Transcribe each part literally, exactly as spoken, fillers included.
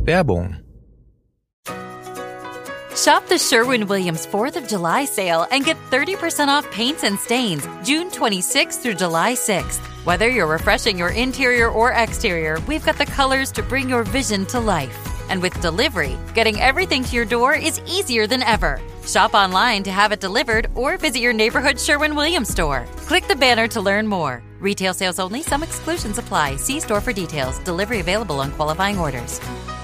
Werbung. Shop the Sherwin-Williams fourth of July sale and get thirty percent off paints and stains June twenty-sixth through July sixth. Whether you're refreshing your interior or exterior, we've got the colors to bring your vision to life. And with delivery, getting everything to your door is easier than ever. Shop online to have it delivered or visit your neighborhood Sherwin-Williams store. Click the banner to learn more. Retail sales only. Some exclusions apply. See store for details. Delivery available on qualifying orders.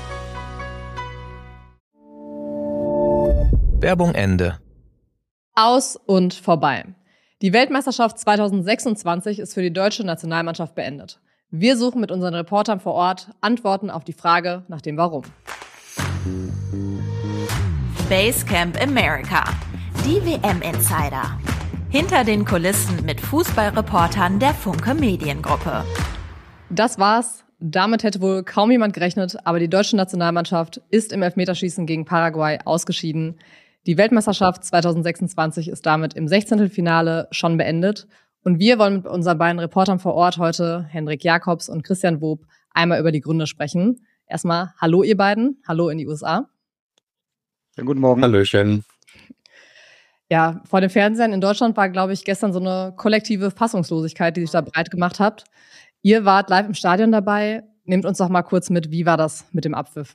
Werbung Ende. Aus und vorbei. Die Weltmeisterschaft zwanzig sechsundzwanzig ist für die deutsche Nationalmannschaft beendet. Wir suchen mit unseren Reportern vor Ort Antworten auf die Frage nach dem Warum. Basecamp America. Die W M-Insider. Hinter den Kulissen mit Fußballreportern der Funke Mediengruppe. Das war's. Damit hätte wohl kaum jemand gerechnet, aber die deutsche Nationalmannschaft ist im Elfmeterschießen gegen Paraguay ausgeschieden. Die Weltmeisterschaft zwanzig sechsundzwanzig ist damit im Sechzehntelfinale schon beendet. Und wir wollen mit unseren beiden Reportern vor Ort heute, Hendrik Jakobs und Christian Wob, einmal über die Gründe sprechen. Erstmal hallo ihr beiden, hallo in die U S A. Ja, guten Morgen. Hallöchen. Ja, vor den Fernsehern in Deutschland war, glaube ich, gestern so eine kollektive Fassungslosigkeit, die sich da breit gemacht hat. Ihr wart live im Stadion dabei. Nehmt uns doch mal kurz mit, wie war das mit dem Abpfiff?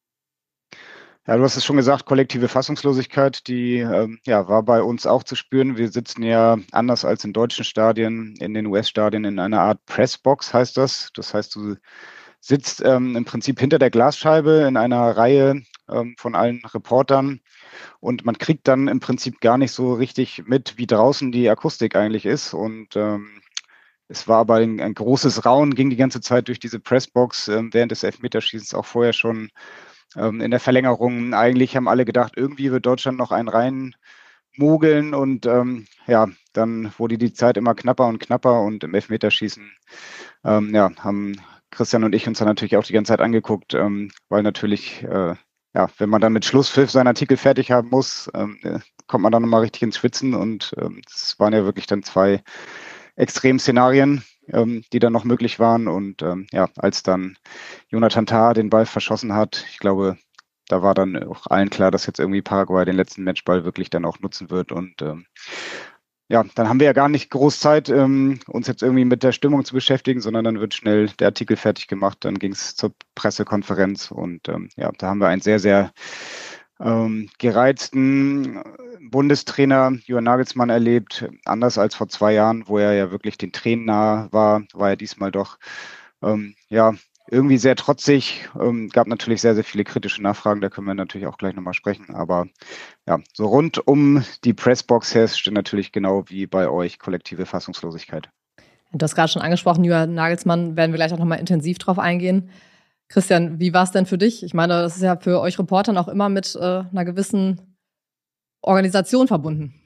Ja, du hast es schon gesagt, kollektive Fassungslosigkeit, die ähm, ja, war bei uns auch zu spüren. Wir sitzen ja anders als in deutschen Stadien, in den U S-Stadien in einer Art Pressbox, heißt das. Das heißt, du sitzt ähm, im Prinzip hinter der Glasscheibe in einer Reihe ähm, von allen Reportern und man kriegt dann im Prinzip gar nicht so richtig mit, wie draußen die Akustik eigentlich ist. Und ähm, es war aber ein, ein großes Raunen, ging die ganze Zeit durch diese Pressbox, ähm, während des Elfmeterschießens auch vorher schon. In der Verlängerung, eigentlich haben alle gedacht, irgendwie wird Deutschland noch einen reinmogeln und ähm, ja, dann wurde die Zeit immer knapper und knapper und im Elfmeterschießen ähm, ja, haben Christian und ich uns dann natürlich auch die ganze Zeit angeguckt, ähm, weil natürlich, äh, ja, wenn man dann mit Schlusspfiff seinen Artikel fertig haben muss, ähm, kommt man dann nochmal richtig ins Schwitzen und ähm, das waren ja wirklich dann zwei Extremszenarien, ähm, die dann noch möglich waren. Und ähm, ja, als dann Jonathan Tah den Ball verschossen hat, ich glaube, da war dann auch allen klar, dass jetzt irgendwie Paraguay den letzten Matchball wirklich dann auch nutzen wird. Und ähm, ja, dann haben wir ja gar nicht groß Zeit, ähm, uns jetzt irgendwie mit der Stimmung zu beschäftigen, sondern dann wird schnell der Artikel fertig gemacht. Dann ging es zur Pressekonferenz und ähm, ja, da haben wir einen sehr, sehr ähm, gereizten Bundestrainer Julian Nagelsmann erlebt, anders als vor zwei Jahren, wo er ja wirklich den Tränen nahe war, war er diesmal doch ähm, ja irgendwie sehr trotzig. Ähm, gab natürlich sehr, sehr viele kritische Nachfragen, da können wir natürlich auch gleich nochmal sprechen, aber ja, so rund um die Pressbox herrscht natürlich genau wie bei euch kollektive Fassungslosigkeit. Du hast gerade schon angesprochen, Julian Nagelsmann, werden wir gleich auch nochmal intensiv drauf eingehen. Christian, wie war es denn für dich? Ich meine, das ist ja für euch Reportern auch immer mit äh, einer gewissen Organisation verbunden.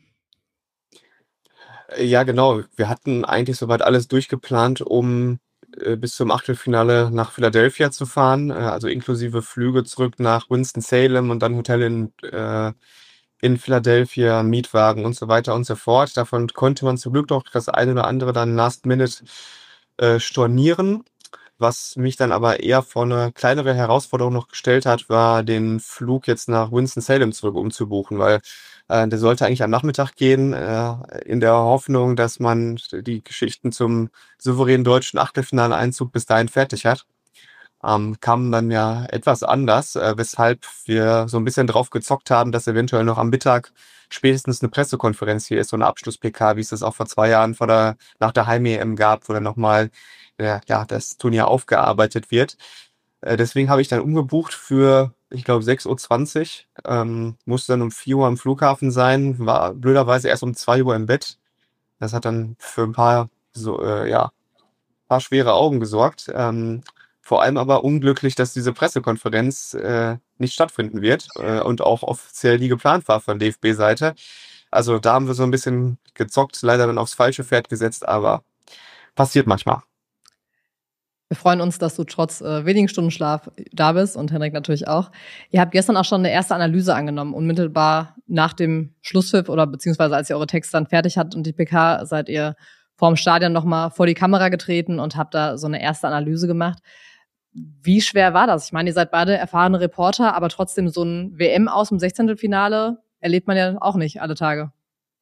Ja, genau. Wir hatten eigentlich soweit alles durchgeplant, um äh, bis zum Achtelfinale nach Philadelphia zu fahren, äh, also inklusive Flüge zurück nach Winston-Salem und dann Hotel in, äh, in Philadelphia, Mietwagen und so weiter und so fort. Davon konnte man zum Glück doch das eine oder andere dann last minute äh, stornieren. Was mich dann aber eher vor eine kleinere Herausforderung noch gestellt hat, war den Flug jetzt nach Winston-Salem zurück umzubuchen, weil äh, der sollte eigentlich am Nachmittag gehen, äh, in der Hoffnung, dass man die Geschichten zum souveränen deutschen Achtelfinale-Einzug bis dahin fertig hat. Ähm, kam dann ja etwas anders, äh, weshalb wir so ein bisschen drauf gezockt haben, dass eventuell noch am Mittag spätestens eine Pressekonferenz hier ist, so eine Abschluss-P K, wie es das auch vor zwei Jahren vor der, nach der Heim-E M gab, wo dann nochmal äh, ja, das Turnier aufgearbeitet wird. Äh, deswegen habe ich dann umgebucht für, ich glaube, sechs Uhr zwanzig. Ähm, musste dann um vier Uhr am Flughafen sein, war blöderweise erst um zwei Uhr im Bett. Das hat dann für ein paar, so, äh, ja, paar schwere Augen gesorgt. Ähm, vor allem aber unglücklich, dass diese Pressekonferenz äh, nicht stattfinden wird äh, und auch offiziell nie geplant war von D F B-Seite. Also da haben wir so ein bisschen gezockt, leider dann aufs falsche Pferd gesetzt, aber passiert manchmal. Wir freuen uns, dass du trotz äh, wenigen Stunden Schlaf da bist und Henrik natürlich auch. Ihr habt gestern auch schon eine erste Analyse angenommen, unmittelbar nach dem Schlusspfiff oder beziehungsweise als ihr eure Texte dann fertig habt und die P K, seid ihr vorm Stadion nochmal vor die Kamera getreten und habt da so eine erste Analyse gemacht. Wie schwer war das? Ich meine, ihr seid beide erfahrene Reporter, aber trotzdem so ein W M aus dem Sechzehntelfinale erlebt man ja auch nicht alle Tage.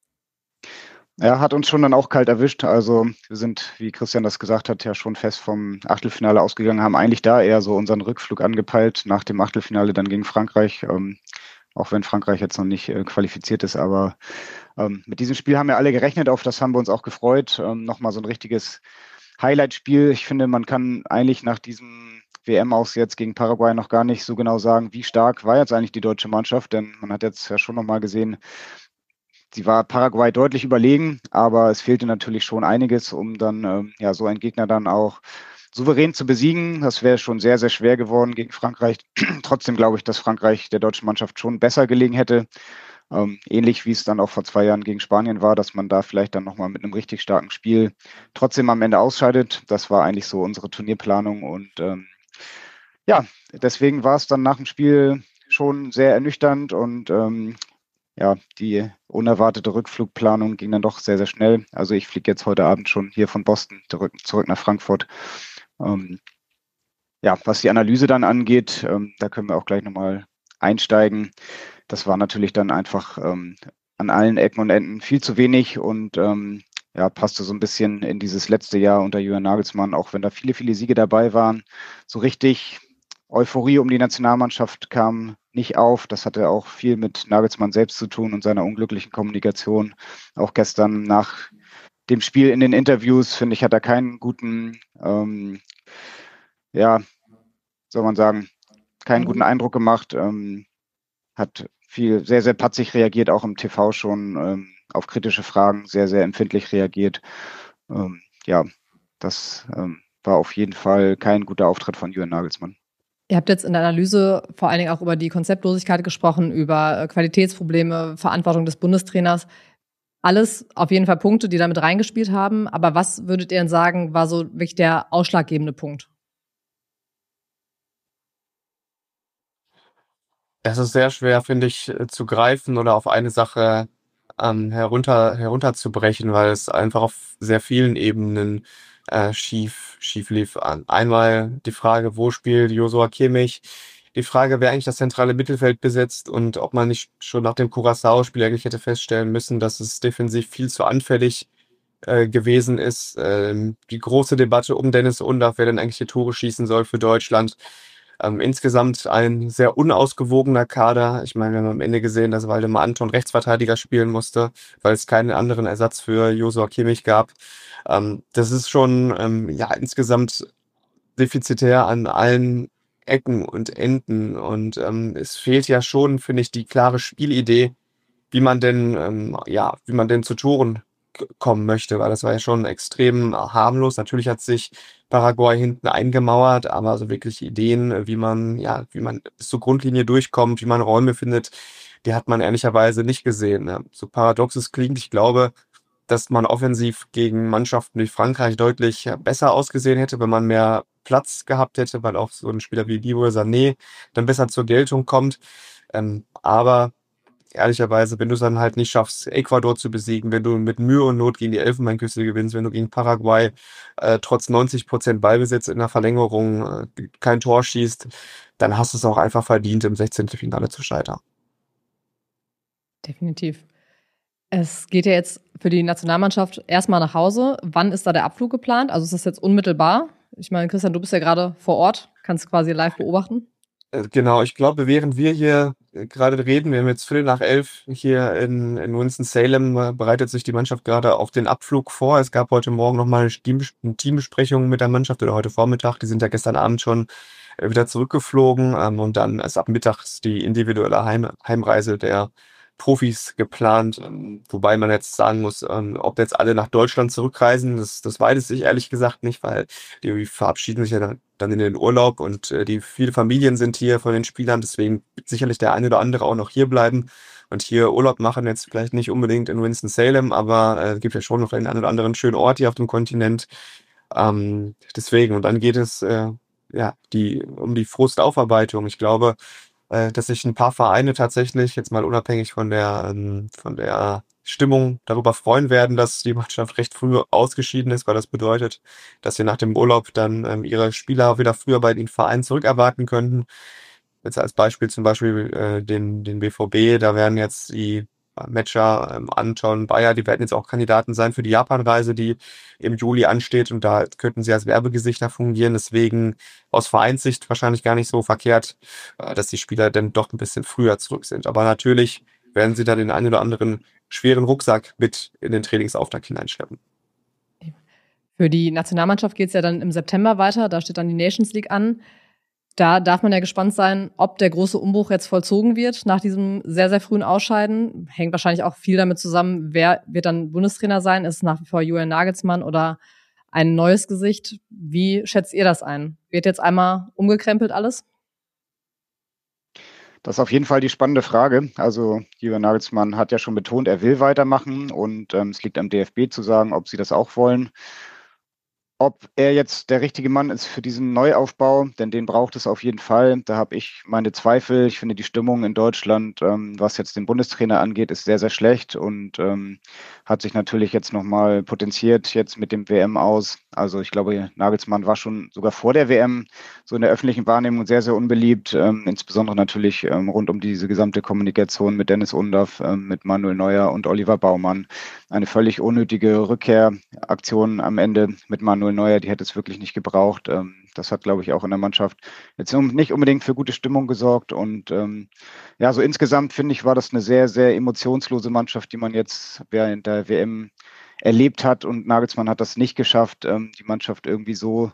Ja, hat uns schon dann auch kalt erwischt. Also wir sind, wie Christian das gesagt hat, ja schon fest vom Achtelfinale ausgegangen, haben eigentlich da eher so unseren Rückflug angepeilt nach dem Achtelfinale dann gegen Frankreich. Ähm, auch wenn Frankreich jetzt noch nicht äh, qualifiziert ist, aber ähm, mit diesem Spiel haben wir alle gerechnet, auf das haben wir uns auch gefreut. Ähm, nochmal so ein richtiges Highlight-Spiel. Ich finde, man kann eigentlich nach diesem W M aus jetzt gegen Paraguay noch gar nicht so genau sagen, wie stark war jetzt eigentlich die deutsche Mannschaft, denn man hat jetzt ja schon nochmal gesehen, sie war Paraguay deutlich überlegen, aber es fehlte natürlich schon einiges, um dann ähm, ja so einen Gegner dann auch souverän zu besiegen. Das wäre schon sehr, sehr schwer geworden gegen Frankreich. Trotzdem glaube ich, dass Frankreich der deutschen Mannschaft schon besser gelegen hätte. Ähm, ähnlich wie es dann auch vor zwei Jahren gegen Spanien war, dass man da vielleicht dann nochmal mit einem richtig starken Spiel trotzdem am Ende ausscheidet. Das war eigentlich so unsere Turnierplanung und ähm, ja, deswegen war es dann nach dem Spiel schon sehr ernüchternd und ähm, ja, die unerwartete Rückflugplanung ging dann doch sehr, sehr schnell. Also ich fliege jetzt heute Abend schon hier von Boston zurück, zurück nach Frankfurt. Ähm, ja, was die Analyse dann angeht, ähm, da können wir auch gleich nochmal einsteigen. Das war natürlich dann einfach ähm, an allen Ecken und Enden viel zu wenig und ähm, ja, passte so ein bisschen in dieses letzte Jahr unter Julian Nagelsmann, auch wenn da viele, viele Siege dabei waren. So richtig Euphorie um die Nationalmannschaft kam nicht auf. Das hatte auch viel mit Nagelsmann selbst zu tun und seiner unglücklichen Kommunikation. Auch gestern nach dem Spiel in den Interviews, finde ich, hat er keinen guten, ähm, ja, soll man sagen, keinen guten Eindruck gemacht. Ähm, hat viel, sehr, sehr patzig reagiert, auch im T V schon ähm, auf kritische Fragen, sehr, sehr empfindlich reagiert. Ähm, ja, das ähm, war auf jeden Fall kein guter Auftritt von Julian Nagelsmann. Ihr habt jetzt in der Analyse vor allen Dingen auch über die Konzeptlosigkeit gesprochen, über Qualitätsprobleme, Verantwortung des Bundestrainers. Alles auf jeden Fall Punkte, die damit reingespielt haben. Aber was würdet ihr denn sagen, war so wirklich der ausschlaggebende Punkt? Das ist sehr schwer, finde ich, zu greifen oder auf eine Sache ähm, herunter, herunterzubrechen, weil es einfach auf sehr vielen Ebenen äh, schief, schief lief. Einmal die Frage, wo spielt Joshua Kimmich? Die Frage, wer eigentlich das zentrale Mittelfeld besetzt und ob man nicht schon nach dem Curaçao-Spiel eigentlich hätte feststellen müssen, dass es defensiv viel zu anfällig äh, gewesen ist. Ähm, die große Debatte um Dennis Undaff, wer denn eigentlich die Tore schießen soll für Deutschland. Ähm, insgesamt ein sehr unausgewogener Kader. Ich meine, wir haben am Ende gesehen, dass Waldemar Anton Rechtsverteidiger spielen musste, weil es keinen anderen Ersatz für Joshua Kimmich gab. Ähm, das ist schon ähm, ja insgesamt defizitär an allen Ecken und Enden. Und ähm, es fehlt ja schon, finde ich, die klare Spielidee, wie man denn, ähm, ja, wie man denn zu Toren k- kommen möchte, weil das war ja schon extrem harmlos. Natürlich hat sich Paraguay hinten eingemauert, aber so wirklich Ideen, äh, wie man, ja, wie man bis zur Grundlinie durchkommt, wie man Räume findet, die hat man ehrlicherweise nicht gesehen. Ne? So paradox es klingt, ich glaube, dass man offensiv gegen Mannschaften wie Frankreich deutlich ja, besser ausgesehen hätte, wenn man mehr Platz gehabt hätte, weil auch so ein Spieler wie Leroy Sané dann besser zur Geltung kommt. Ähm, aber ehrlicherweise, wenn du es dann halt nicht schaffst, Ecuador zu besiegen, wenn du mit Mühe und Not gegen die Elfenbeinküste gewinnst, wenn du gegen Paraguay äh, trotz neunzig Prozent Ballbesitz in der Verlängerung äh, kein Tor schießt, dann hast du es auch einfach verdient, im Sechzehntelfinale zu scheitern. Definitiv. Es geht ja jetzt für die Nationalmannschaft erstmal nach Hause. Wann ist da der Abflug geplant? Also ist das jetzt unmittelbar? Ich meine, Christian, du bist ja gerade vor Ort, kannst quasi live beobachten. Äh, Genau, ich glaube, während wir hier äh, gerade reden, wir haben jetzt Viertel nach elf hier in, in Winston-Salem, äh, bereitet sich die Mannschaft gerade auf den Abflug vor. Es gab heute Morgen nochmal eine, Team, eine Teambesprechung mit der Mannschaft oder heute Vormittag. Die sind ja gestern Abend schon äh, wieder zurückgeflogen ähm, und dann ist ab mittags die individuelle Heim, Heimreise der Profis geplant, ähm, wobei man jetzt sagen muss, ähm, ob jetzt alle nach Deutschland zurückreisen, das, das weiß ich ehrlich gesagt nicht, weil die verabschieden sich ja dann, dann in den Urlaub und äh, die viele Familien sind hier von den Spielern, deswegen wird sicherlich der eine oder andere auch noch hier bleiben und hier Urlaub machen, jetzt vielleicht nicht unbedingt in Winston-Salem, aber äh, es gibt ja schon noch einen einen oder anderen schönen Ort hier auf dem Kontinent. Ähm, deswegen, und dann geht es äh, ja die um die Frustaufarbeitung. Ich glaube, äh, dass sich ein paar Vereine tatsächlich, jetzt mal unabhängig von der, ähm, von der Stimmung darüber freuen werden, dass die Mannschaft recht früh ausgeschieden ist, weil das bedeutet, dass sie nach dem Urlaub dann ähm, ihre Spieler wieder früher bei den Vereinen zurückerwarten könnten. Jetzt als Beispiel zum Beispiel äh, den, den B V B, da werden jetzt die Matcher, ähm, Anton, Bayer, die werden jetzt auch Kandidaten sein für die Japanreise, die im Juli ansteht, und da könnten sie als Werbegesichter fungieren. Deswegen aus Vereinssicht wahrscheinlich gar nicht so verkehrt, äh, dass die Spieler dann doch ein bisschen früher zurück sind. Aber natürlich werden sie da den einen oder anderen schweren Rucksack mit in den Trainingsauftakt hineinschleppen. Für die Nationalmannschaft geht es ja dann im September weiter, da steht dann die Nations League an. Da darf man ja gespannt sein, ob der große Umbruch jetzt vollzogen wird nach diesem sehr, sehr frühen Ausscheiden. Hängt wahrscheinlich auch viel damit zusammen, wer wird dann Bundestrainer sein? Ist es nach wie vor Julian Nagelsmann oder ein neues Gesicht? Wie schätzt ihr das ein? Wird jetzt einmal umgekrempelt alles? Das ist auf jeden Fall die spannende Frage. Also Julian Nagelsmann hat ja schon betont, er will weitermachen, und ähm, es liegt am D F B zu sagen, ob sie das auch wollen. Ob er jetzt der richtige Mann ist für diesen Neuaufbau, denn den braucht es auf jeden Fall. Da habe ich meine Zweifel. Ich finde, die Stimmung in Deutschland, ähm, was jetzt den Bundestrainer angeht, ist sehr, sehr schlecht und ähm, hat sich natürlich jetzt nochmal potenziert jetzt mit dem W M aus. Also ich glaube, Nagelsmann war schon sogar vor der W M so in der öffentlichen Wahrnehmung sehr, sehr unbeliebt. Ähm, insbesondere natürlich ähm, rund um diese gesamte Kommunikation mit Dennis Undaff, ähm, mit Manuel Neuer und Oliver Baumann. Eine völlig unnötige Rückkehraktion am Ende mit Manuel Neuer, die hätte es wirklich nicht gebraucht. Ähm, das hat, glaube ich, auch in der Mannschaft jetzt nicht unbedingt für gute Stimmung gesorgt. Und ähm, ja, so insgesamt finde ich, war das eine sehr, sehr emotionslose Mannschaft, die man jetzt während der W M erlebt hat. Und Nagelsmann hat das nicht geschafft, ähm, die Mannschaft irgendwie so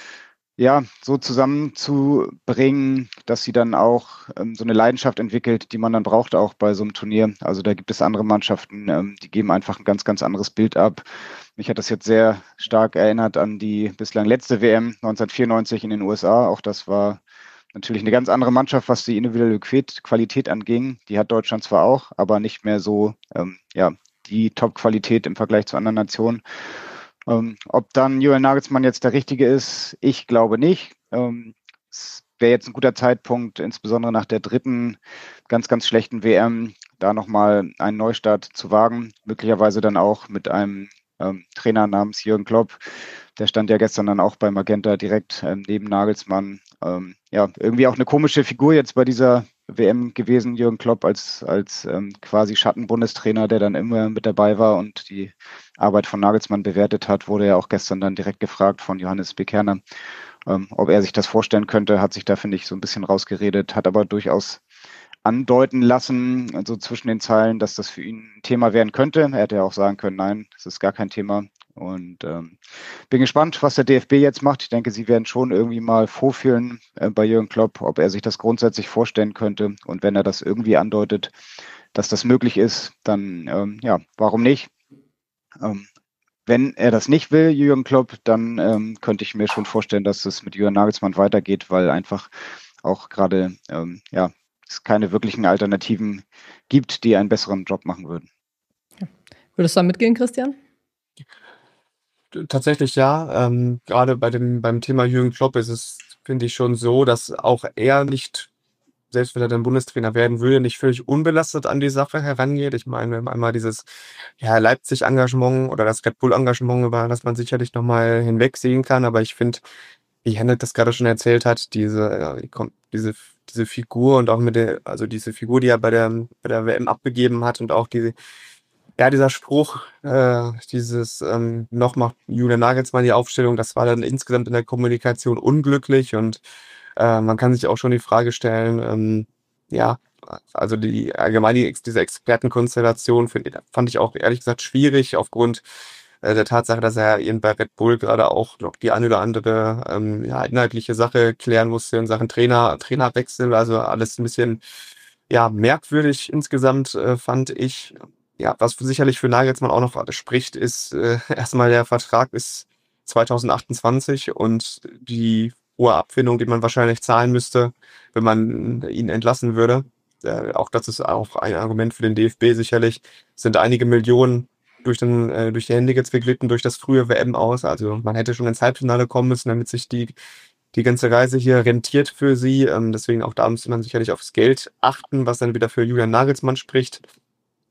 ja, so zusammenzubringen, dass sie dann auch ähm, so eine Leidenschaft entwickelt, die man dann braucht auch bei so einem Turnier. Also da gibt es andere Mannschaften, ähm, die geben einfach ein ganz, ganz anderes Bild ab. Mich hat das jetzt sehr stark erinnert an die bislang letzte W M neunzehnhundertvierundneunzig in den U S A. Auch das war natürlich eine ganz andere Mannschaft, was die individuelle Qualität anging. Die hat Deutschland zwar auch, aber nicht mehr so, ähm, ja, die Top-Qualität im Vergleich zu anderen Nationen. Ähm, ob dann Julian Nagelsmann jetzt der Richtige ist, ich glaube nicht. Ähm, es wäre jetzt ein guter Zeitpunkt, insbesondere nach der dritten ganz, ganz schlechten W M, da nochmal einen Neustart zu wagen. Möglicherweise dann auch mit einem ähm, Trainer namens Jürgen Klopp. Der stand ja gestern dann auch bei Magenta direkt ähm, neben Nagelsmann. Ähm, ja, irgendwie auch eine komische Figur jetzt bei dieser W M gewesen, Jürgen Klopp als, als ähm, quasi Schattenbundestrainer, der dann immer mit dabei war und die Arbeit von Nagelsmann bewertet hat, wurde ja auch gestern dann direkt gefragt von Johannes Bekerner, ähm, ob er sich das vorstellen könnte, hat sich da, finde ich, so ein bisschen rausgeredet, hat aber durchaus andeuten lassen, also zwischen den Zeilen, dass das für ihn ein Thema werden könnte. Er hätte ja auch sagen können, nein, das ist gar kein Thema. Und ähm, bin gespannt, was der D F B jetzt macht. Ich denke, sie werden schon irgendwie mal vorfühlen äh, bei Jürgen Klopp, ob er sich das grundsätzlich vorstellen könnte. Und wenn er das irgendwie andeutet, dass das möglich ist, dann ähm, ja, warum nicht? Ähm, wenn er das nicht will, Jürgen Klopp, dann ähm, könnte ich mir schon vorstellen, dass es mit Julian Nagelsmann weitergeht, weil einfach auch gerade ähm, ja, es keine wirklichen Alternativen gibt, die einen besseren Job machen würden. Würdest du da mitgehen, Christian? Tatsächlich ja. Ähm, gerade bei dem, beim Thema Jürgen Klopp ist es, finde ich, schon so, dass auch er nicht, selbst wenn er dann Bundestrainer werden würde, nicht völlig unbelastet an die Sache herangeht. Ich meine, wenn man einmal dieses ja, Leipzig-Engagement oder das Red Bull-Engagement, über das man sicherlich nochmal hinwegsehen kann, aber ich finde, wie Henrik das gerade schon erzählt hat, diese, ja, diese, diese Figur und auch mit der, also diese Figur, die er bei der, bei der W M abgegeben hat und auch diese, ja, dieser Spruch, äh, dieses ähm, noch macht Julian Nagelsmann die Aufstellung, das war dann insgesamt in der Kommunikation unglücklich und äh, man kann sich auch schon die Frage stellen, ähm, ja, also die allgemeine diese Expertenkonstellation find, fand ich auch ehrlich gesagt schwierig aufgrund äh, der Tatsache, dass er eben bei Red Bull gerade auch noch die eine oder andere ähm, ja, inhaltliche Sache klären musste in Sachen Trainer, Trainerwechsel, also alles ein bisschen ja merkwürdig insgesamt äh, fand ich. Ja, was sicherlich für Nagelsmann auch noch spricht, ist äh, erstmal der Vertrag bis zweitausendachtundzwanzig und die hohe Abfindung, die man wahrscheinlich zahlen müsste, wenn man ihn entlassen würde. Äh, auch das ist auch ein Argument für den D F B sicherlich. Es sind einige Millionen durch, den, äh, durch die Hände jetzt geglitten, durch das frühe W M aus. Also man hätte schon ins Halbfinale kommen müssen, damit sich die, die ganze Reise hier rentiert für sie. Ähm, deswegen auch da müsste man sicherlich aufs Geld achten, was dann wieder für Julian Nagelsmann spricht.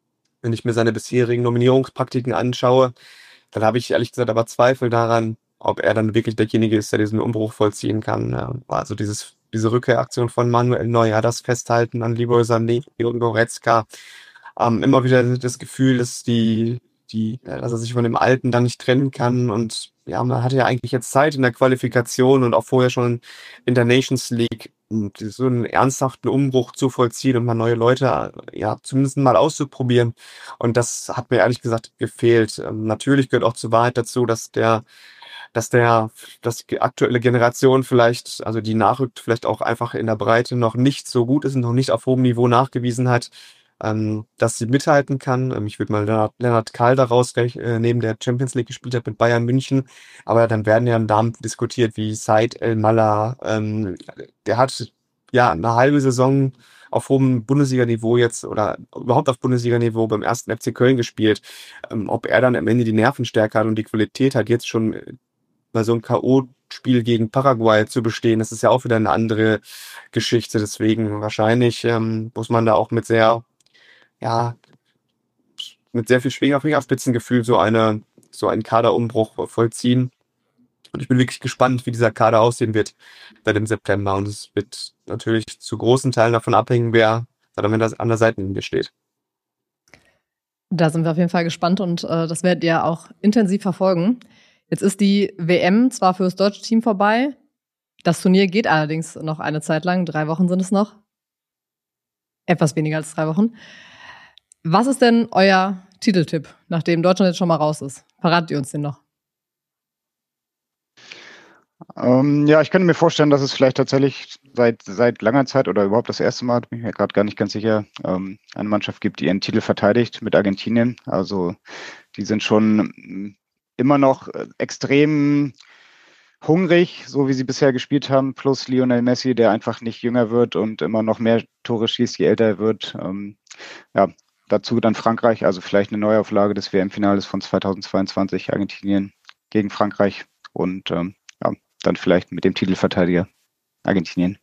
Wenn ich mir seine bisherigen Nominierungspraktiken anschaue, dann habe ich ehrlich gesagt aber Zweifel daran, ob er dann wirklich derjenige ist, der diesen Umbruch vollziehen kann. Ja, also dieses, diese Rückkehraktion von Manuel Neuer, das Festhalten an Leroy Sané und Goretzka, ähm, immer wieder das Gefühl, dass die, die, ja, dass er sich von dem Alten dann nicht trennen kann. Und ja, man hatte ja eigentlich jetzt Zeit in der Qualifikation und auch vorher schon in der Nations League, um so einen ernsthaften Umbruch zu vollziehen und mal neue Leute, ja, zumindest mal auszuprobieren. Und das hat mir ehrlich gesagt gefehlt. Ähm, natürlich gehört auch zur Wahrheit dazu, dass der, dass der, dass die aktuelle Generation vielleicht, also die nachrückt, vielleicht auch einfach in der Breite noch nicht so gut ist und noch nicht auf hohem Niveau nachgewiesen hat, ähm, dass sie mithalten kann. Ähm, ich würde mal Lennart, Lennart Kahl da rausnehmen, der Champions League gespielt hat mit Bayern München. Aber dann werden ja Namen diskutiert wie Said El-Mallah. Ähm, der hat ja eine halbe Saison auf hohem Bundesliga-Niveau jetzt oder überhaupt auf Bundesliga-Niveau beim ersten F C Köln gespielt. Ähm, ob er dann am Ende die Nervenstärke hat und die Qualität hat, jetzt schon bei so einem K O-Spiel gegen Paraguay zu bestehen, das ist ja auch wieder eine andere Geschichte. Deswegen wahrscheinlich ähm, muss man da auch mit sehr, ja, mit sehr viel Schwinger- Fingerspitzengefühl so eine, so einen Kaderumbruch vollziehen. Und ich bin wirklich gespannt, wie dieser Kader aussehen wird seit dem September. Und es wird natürlich zu großen Teilen davon abhängen, wer dann an der Seitenlinie steht. Da sind wir auf jeden Fall gespannt und äh, das werdet ihr auch intensiv verfolgen. Jetzt ist die W M zwar für das deutsche Team vorbei, das Turnier geht allerdings noch eine Zeit lang, drei Wochen sind es noch. Etwas weniger als drei Wochen. Was ist denn euer Titeltipp, nachdem Deutschland jetzt schon mal raus ist? Verratet ihr uns den noch? Ähm, ja, ich könnte mir vorstellen, dass es vielleicht tatsächlich seit, seit langer Zeit oder überhaupt das erste Mal, bin ich mir gerade gar nicht ganz sicher, ähm, eine Mannschaft gibt, die ihren Titel verteidigt mit Argentinien. Also die sind schon immer noch extrem hungrig, so wie sie bisher gespielt haben, plus Lionel Messi, der einfach nicht jünger wird und immer noch mehr Tore schießt, je älter er wird. Ähm, ja, dazu dann Frankreich, also vielleicht eine Neuauflage des W M-Finales von zweitausendzweiundzwanzig, Argentinien gegen Frankreich und ähm, ja, dann vielleicht mit dem Titelverteidiger Argentinien.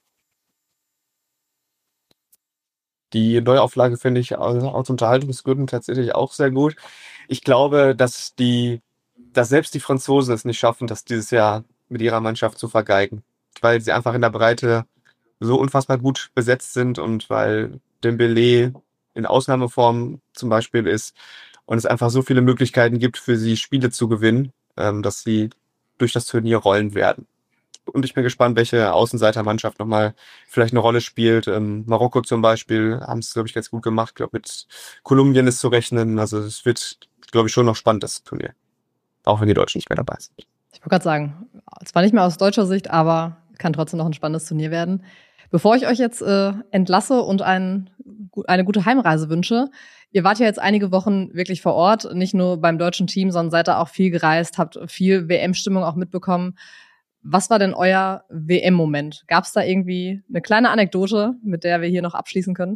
Die Neuauflage finde ich aus Unterhaltungsgründen tatsächlich auch sehr gut. Ich glaube, dass die, dass selbst die Franzosen es nicht schaffen, das dieses Jahr mit ihrer Mannschaft zu vergeigen, weil sie einfach in der Breite so unfassbar gut besetzt sind und weil Dembélé in Ausnahmeform zum Beispiel ist und es einfach so viele Möglichkeiten gibt, für sie Spiele zu gewinnen, ähm, dass sie durch das Turnier rollen werden. Und ich bin gespannt, welche Außenseitermannschaft nochmal vielleicht eine Rolle spielt. Ähm, Marokko zum Beispiel haben es, glaube ich, ganz gut gemacht. Ich glaube, mit Kolumbien ist zu rechnen. Also es wird, glaube ich, schon noch spannend, das Turnier. Auch wenn die Deutschen nicht mehr dabei sind. Ich wollte gerade sagen, zwar nicht mehr aus deutscher Sicht, aber kann trotzdem noch ein spannendes Turnier werden. Bevor ich euch jetzt äh, entlasse und ein, eine gute Heimreise wünsche, ihr wart ja jetzt einige Wochen wirklich vor Ort, nicht nur beim deutschen Team, sondern seid da auch viel gereist, habt viel W M-Stimmung auch mitbekommen. Was war denn euer W M-Moment? Gab es da irgendwie eine kleine Anekdote, mit der wir hier noch abschließen können?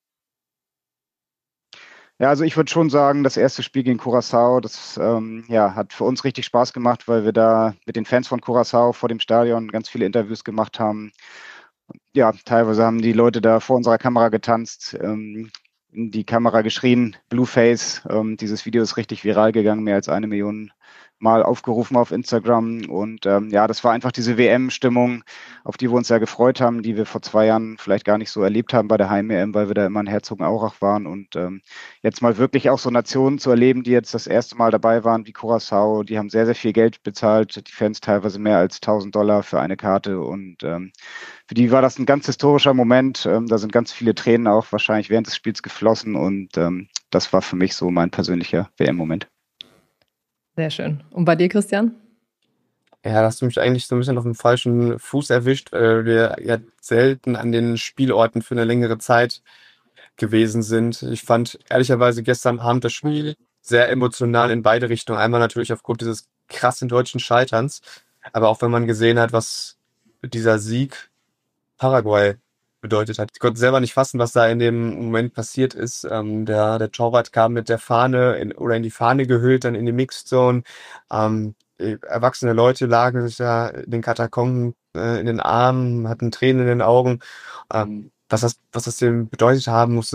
Ja, also ich würde schon sagen, das erste Spiel gegen Curaçao, das ähm, ja, hat für uns richtig Spaß gemacht, weil wir da mit den Fans von Curaçao vor dem Stadion ganz viele Interviews gemacht haben. Ja, teilweise haben die Leute da vor unserer Kamera getanzt, ähm, in die Kamera geschrien, Blueface. Ähm, dieses Video ist richtig viral gegangen, mehr als eine Million Mal aufgerufen auf Instagram. Und ähm, ja, das war einfach diese W M-Stimmung, auf die wir uns sehr gefreut haben, die wir vor zwei Jahren vielleicht gar nicht so erlebt haben bei der Heim-E M, weil wir da immer in Herzogenaurach waren. Und ähm, jetzt mal wirklich auch so Nationen zu erleben, die jetzt das erste Mal dabei waren, wie Curaçao, die haben sehr, sehr viel Geld bezahlt, die Fans teilweise mehr als tausend Dollar für eine Karte. Und ähm, für die war das ein ganz historischer Moment. Ähm, da sind ganz viele Tränen auch wahrscheinlich während des Spiels geflossen. Und ähm, das war für mich so mein persönlicher W M-Moment. Sehr schön. Und bei dir, Christian? Ja, da hast du mich eigentlich so ein bisschen auf dem falschen Fuß erwischt, weil wir ja selten an den Spielorten für eine längere Zeit gewesen sind. Ich fand ehrlicherweise gestern Abend das Spiel sehr emotional in beide Richtungen. Einmal natürlich aufgrund dieses krassen deutschen Scheiterns, aber auch wenn man gesehen hat, was dieser Sieg Paraguay bedeutet hat. Ich konnte selber nicht fassen, was da in dem Moment passiert ist. Ähm, der, der Torwart kam mit der Fahne in, oder in die Fahne gehüllt, dann in die Mixed Zone. Ähm, erwachsene Leute lagen sich da in den Katakomben äh, in den Armen, hatten Tränen in den Augen. Ähm, was das, was das dem bedeutet haben muss, ist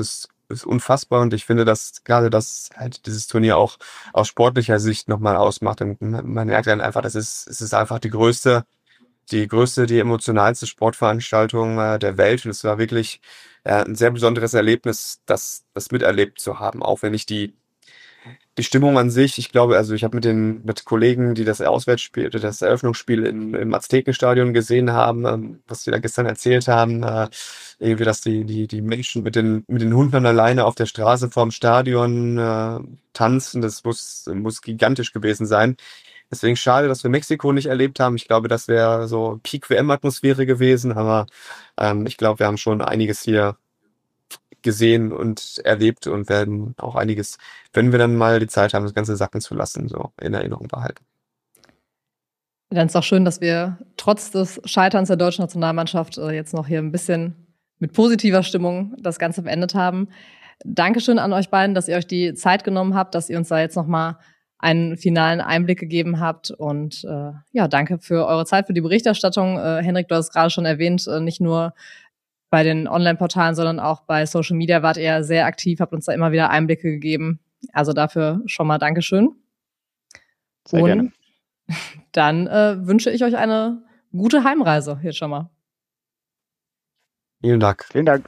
ist unfassbar und ich finde, dass gerade das halt dieses Turnier auch aus sportlicher Sicht nochmal ausmacht. Und man merkt dann einfach, das ist, es ist einfach die größte, die größte, die emotionalste Sportveranstaltung äh, der Welt. Und es war wirklich äh, ein sehr besonderes Erlebnis, das, das miterlebt zu haben. Auch wenn ich die, die Stimmung an sich, ich glaube, also ich habe mit den mit Kollegen, die das Auswärtsspiel, das Eröffnungsspiel im, im Aztekenstadion gesehen haben, ähm, was sie da gestern erzählt haben, äh, irgendwie, dass die, die, die Menschen mit den, mit den Hunden alleine auf der Straße vorm Stadion äh, tanzen, das muss, muss gigantisch gewesen sein. Deswegen schade, dass wir Mexiko nicht erlebt haben. Ich glaube, das wäre so Peak-W M-Atmosphäre gewesen, aber ähm, ich glaube, wir haben schon einiges hier gesehen und erlebt und werden auch einiges, wenn wir dann mal die Zeit haben, das Ganze sacken zu lassen, so in Erinnerung behalten. Dann ist auch schön, dass wir trotz des Scheiterns der deutschen Nationalmannschaft äh, jetzt noch hier ein bisschen mit positiver Stimmung das Ganze beendet haben. Dankeschön an euch beiden, dass ihr euch die Zeit genommen habt, dass ihr uns da jetzt nochmal einen finalen Einblick gegeben habt und äh, ja, danke für eure Zeit, für die Berichterstattung. Äh, Henrik, du hast es gerade schon erwähnt, äh, nicht nur bei den Online-Portalen, sondern auch bei Social Media wart ihr sehr aktiv, habt uns da immer wieder Einblicke gegeben. Also dafür schon mal Dankeschön. Sehr und gerne. Dann äh, wünsche ich euch eine gute Heimreise jetzt schon mal. Vielen Dank. Vielen Dank.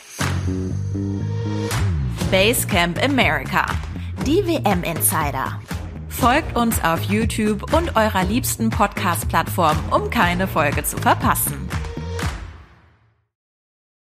Basecamp America, die W M-Insider. Folgt uns auf YouTube und eurer liebsten Podcast-Plattform, um keine Folge zu verpassen.